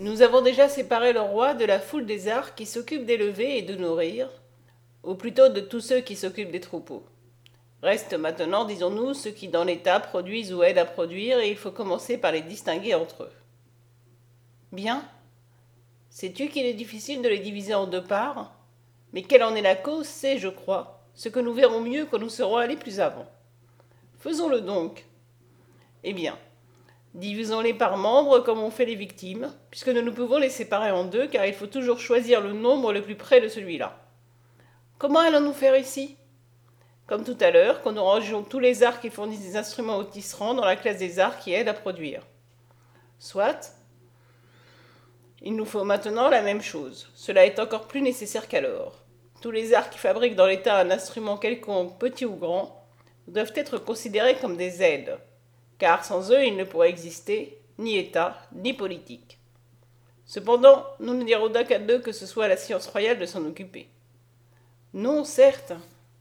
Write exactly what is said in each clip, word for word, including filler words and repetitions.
Nous avons déjà séparé le roi de la foule des arts qui s'occupent d'élever et de nourrir, ou plutôt de tous ceux qui s'occupent des troupeaux. Reste maintenant, disons-nous, ceux qui dans l'État produisent ou aident à produire, et il faut commencer par les distinguer entre eux. Bien. Sais-tu qu'il est difficile de les diviser en deux parts? Mais quelle en est la cause, c'est, je crois, ce que nous verrons mieux quand nous serons allés plus avant. Faisons-le donc. Eh bien, divisons-les par membres comme on fait les victimes, puisque nous ne pouvons les séparer en deux, car il faut toujours choisir le nombre le plus près de celui-là. Comment allons-nous faire ici? Comme tout à l'heure, quand nous rangeons tous les arts qui fournissent des instruments au tisserand dans la classe des arts qui aident à produire. Soit. Il nous faut maintenant la même chose. Cela est encore plus nécessaire qu'alors. Tous les arts qui fabriquent dans l'État un instrument quelconque, petit ou grand, doivent être considérés comme des aides, car sans eux il ne pourrait exister ni État, ni politique. Cependant, nous ne dirons d'aucun d'eux que ce soit à la science royale de s'en occuper. Non, certes.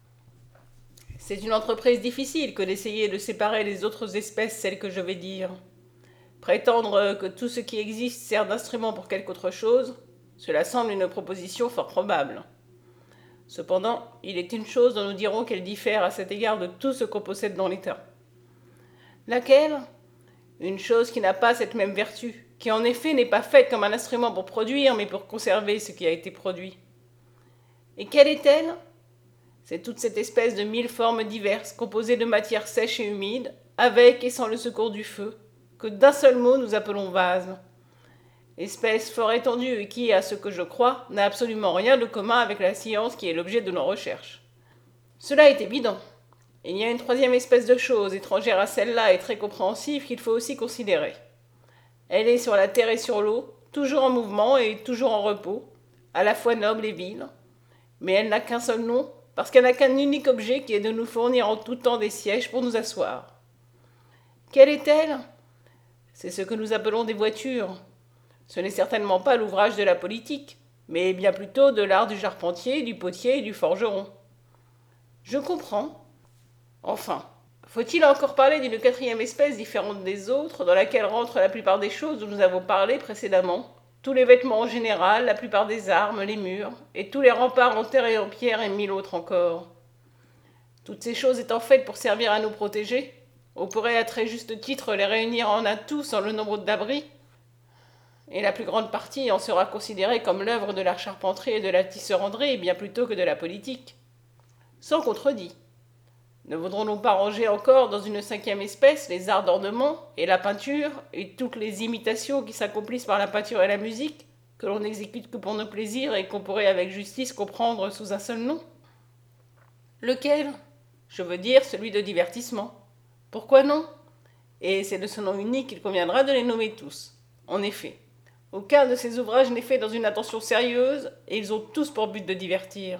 C'est une entreprise difficile que d'essayer de séparer les autres espèces, celles que je vais dire. Prétendre que tout ce qui existe sert d'instrument pour quelque autre chose, cela semble une proposition fort probable. Cependant, il est une chose dont nous dirons qu'elle diffère à cet égard de tout ce qu'on possède dans l'État. Laquelle? Une chose qui n'a pas cette même vertu, qui en effet n'est pas faite comme un instrument pour produire, mais pour conserver ce qui a été produit. Et quelle est-elle? C'est toute cette espèce de mille formes diverses, composées de matières sèches et humides, avec et sans le secours du feu, que d'un seul mot nous appelons vase. Espèce fort étendue et qui, à ce que je crois, n'a absolument rien de commun avec la science qui est l'objet de nos recherches. Cela est évident. Il y a une troisième espèce de chose, étrangère à celle-là et très compréhensive, qu'il faut aussi considérer. Elle est sur la terre et sur l'eau, toujours en mouvement et toujours en repos, à la fois noble et vile, mais elle n'a qu'un seul nom, parce qu'elle n'a qu'un unique objet qui est de nous fournir en tout temps des sièges pour nous asseoir. Quelle est-elle? C'est ce que nous appelons des voitures. Ce n'est certainement pas l'ouvrage de la politique, mais bien plutôt de l'art du charpentier, du potier et du forgeron. Je comprends. Enfin, faut-il encore parler d'une quatrième espèce différente des autres, dans laquelle rentrent la plupart des choses dont nous avons parlé précédemment, tous les vêtements en général, la plupart des armes, les murs, et tous les remparts en terre et en pierre et mille autres encore. Toutes ces choses étant faites pour servir à nous protéger, on pourrait à très juste titre les réunir en un tout sans le nombre d'abris, et la plus grande partie en sera considérée comme l'œuvre de la charpenterie et de la tisserandrie bien plutôt que de la politique. Sans contredit. Ne voudrons-nous pas ranger encore dans une cinquième espèce les arts d'ornement et la peinture et toutes les imitations qui s'accomplissent par la peinture et la musique, que l'on n'exécute que pour nos plaisirs et qu'on pourrait avec justice comprendre sous un seul nom? Lequel? Je veux dire celui de divertissement. Pourquoi non? Et c'est de ce nom unique qu'il conviendra de les nommer tous. En effet, aucun de ces ouvrages n'est fait dans une intention sérieuse, et ils ont tous pour but de divertir.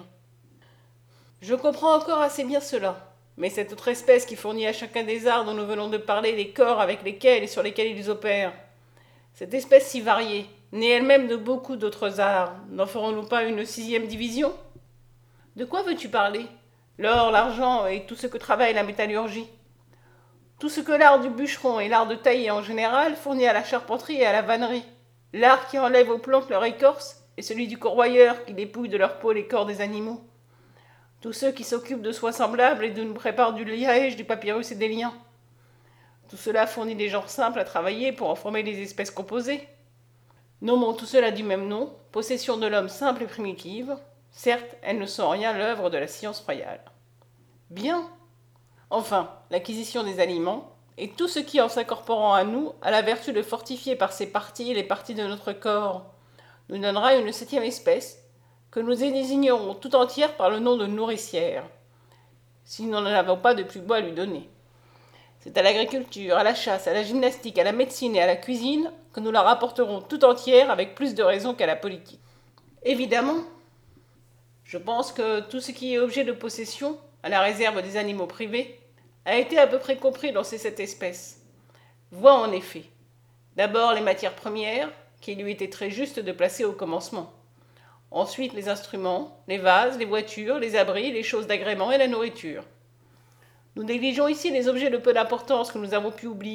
Je comprends encore assez bien cela, mais cette autre espèce qui fournit à chacun des arts dont nous venons de parler les corps avec lesquels et sur lesquels ils opèrent, cette espèce si variée, née elle-même de beaucoup d'autres arts, n'en ferons-nous pas une sixième division? De quoi veux-tu parler? L'or, l'argent et tout ce que travaille la métallurgie. Tout ce que l'art du bûcheron et l'art de tailler en général fournit à la charpenterie et à la vannerie. L'art qui enlève aux plantes leur écorce et celui du corroyeur qui dépouille de leur peau les corps des animaux. Tous ceux qui s'occupent de soins semblables et de nous préparent du liège, du papyrus et des liens. Tout cela fournit des genres simples à travailler pour en former des espèces composées. Nommons tout cela du même nom, possession de l'homme simple et primitive. Certes, elles ne sont en rien l'œuvre de la science royale. Bien. Enfin, l'acquisition des aliments, et tout ce qui, en s'incorporant à nous, a la vertu de fortifier par ses parties les parties de notre corps, nous donnera une septième espèce, que nous désignerons tout entière par le nom de nourricière, si nous n'en avons pas de plus beau à lui donner. C'est à l'agriculture, à la chasse, à la gymnastique, à la médecine et à la cuisine que nous la rapporterons tout entière avec plus de raison qu'à la politique. Évidemment, je pense que tout ce qui est objet de possession, à la réserve des animaux privés, a été à peu près compris dans ces sept espèces. Vois en effet, d'abord les matières premières, qu'il lui était très juste de placer au commencement. Ensuite les instruments, les vases, les voitures, les abris, les choses d'agrément et la nourriture. Nous négligeons ici les objets de peu d'importance que nous avons pu oublier,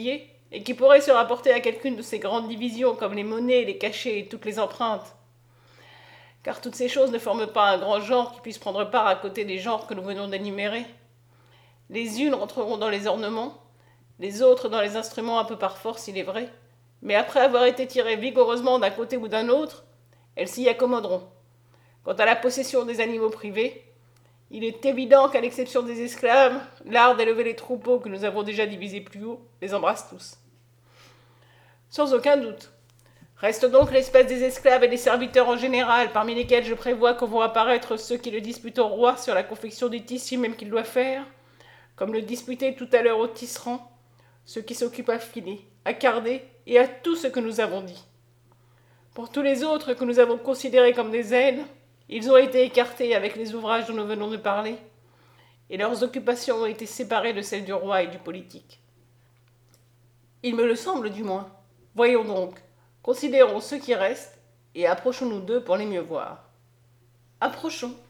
et qui pourrait se rapporter à quelqu'une de ces grandes divisions comme les monnaies, les cachets et toutes les empreintes. Car toutes ces choses ne forment pas un grand genre qui puisse prendre part à côté des genres que nous venons d'énumérer. Les unes entreront dans les ornements, les autres dans les instruments un peu par force, il est vrai, mais après avoir été tirées vigoureusement d'un côté ou d'un autre, elles s'y accommoderont. Quant à la possession des animaux privés, il est évident qu'à l'exception des esclaves, l'art d'élever les troupeaux que nous avons déjà divisés plus haut les embrasse tous. Sans aucun doute. Reste donc l'espèce des esclaves et des serviteurs en général, parmi lesquels je prévois qu'on vont apparaître ceux qui le disputent au roi sur la confection du tissu même qu'il doit faire, comme le disputaient tout à l'heure au tisserand, ceux qui s'occupent à filer, à carder et à tout ce que nous avons dit. Pour tous les autres que nous avons considérés comme des aides, ils ont été écartés avec les ouvrages dont nous venons de parler, et leurs occupations ont été séparées de celles du roi et du politique. Il me le semble du moins. Voyons donc, considérons ceux qui restent, et approchons-nous d'eux pour les mieux voir. Approchons.